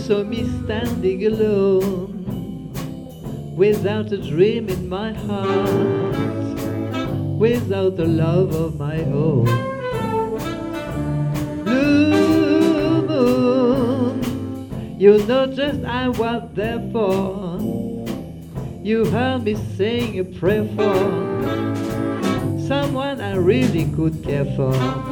saw me standing alone, without a dream in my heart, without the love of my own. Blue moon, you know just I was there for. You heard me sing a prayer for someone I really could care for.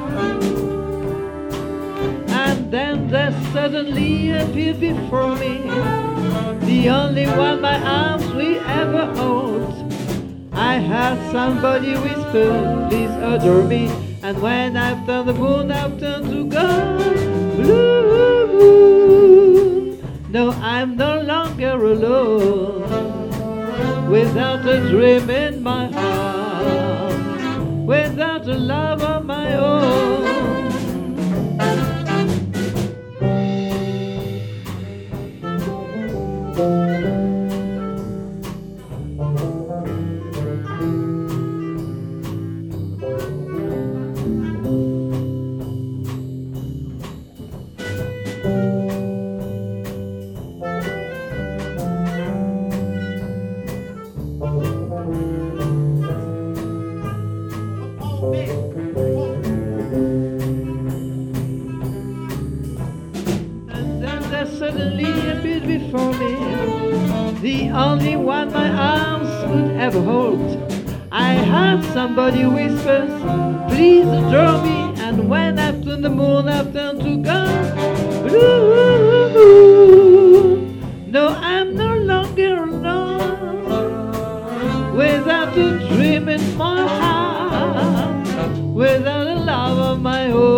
And then there suddenly appeared before me the only one my arms will ever hold. I heard somebody whisper, please adore me. And when I've turned the moon, I've turned to gold. Blue moon, no, I'm no longer alone, without a dream in my heart, without a love of my own. And then there suddenly appeared before me the only one my arms could ever hold. I heard somebody whisper, please adore me. And when I've turned the moon, I've turned to gold. Blue moon, no, I'm no longer alone, without a dream in my heart, without a love of my own.